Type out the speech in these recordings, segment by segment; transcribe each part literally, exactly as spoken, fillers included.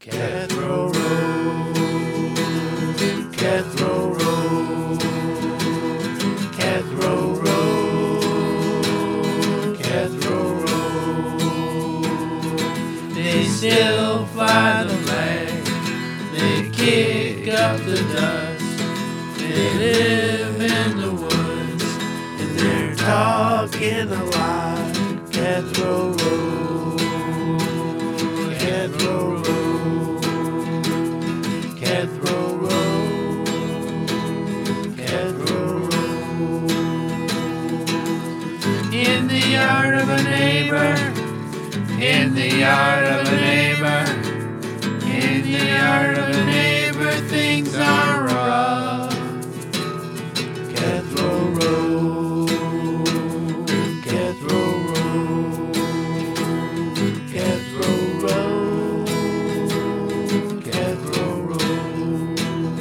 Cathro Road, Cathro Road, Cathro Road, Cathro Road. They still fly the flag, they kick up the dust, they live in the woods, and they're talking a lot. Cathro Road, Cathro Road, Cathro Road, Cathro Road. In the yard of a neighbor, in the yard of a neighbor, in the yard of a neighbor, things are rough. Cathro Road, Cathro Road, Cathro Road, Cathro Road.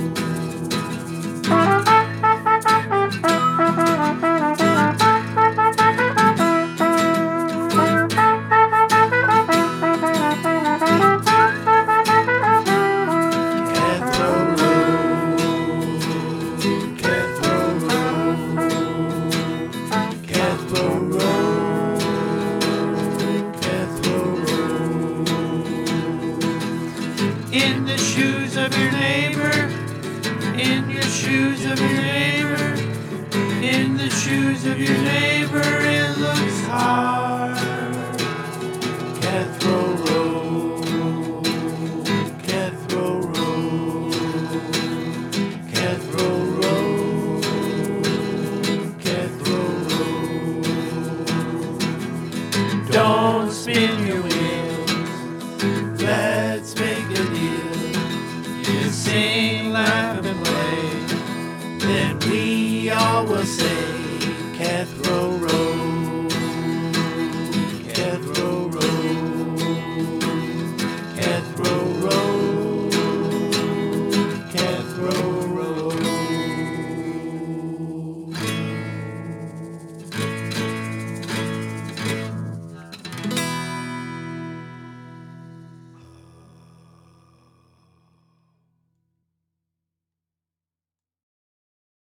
In the shoes of your neighbor, in your shoes of your neighbor, in the shoes of your neighbor, it looks hard. Cathro Road, Cathro Road, Cathro Road, Cathro Road. Don't spin your wheels, let's make a deal. You sing, laugh, and play, then we all will say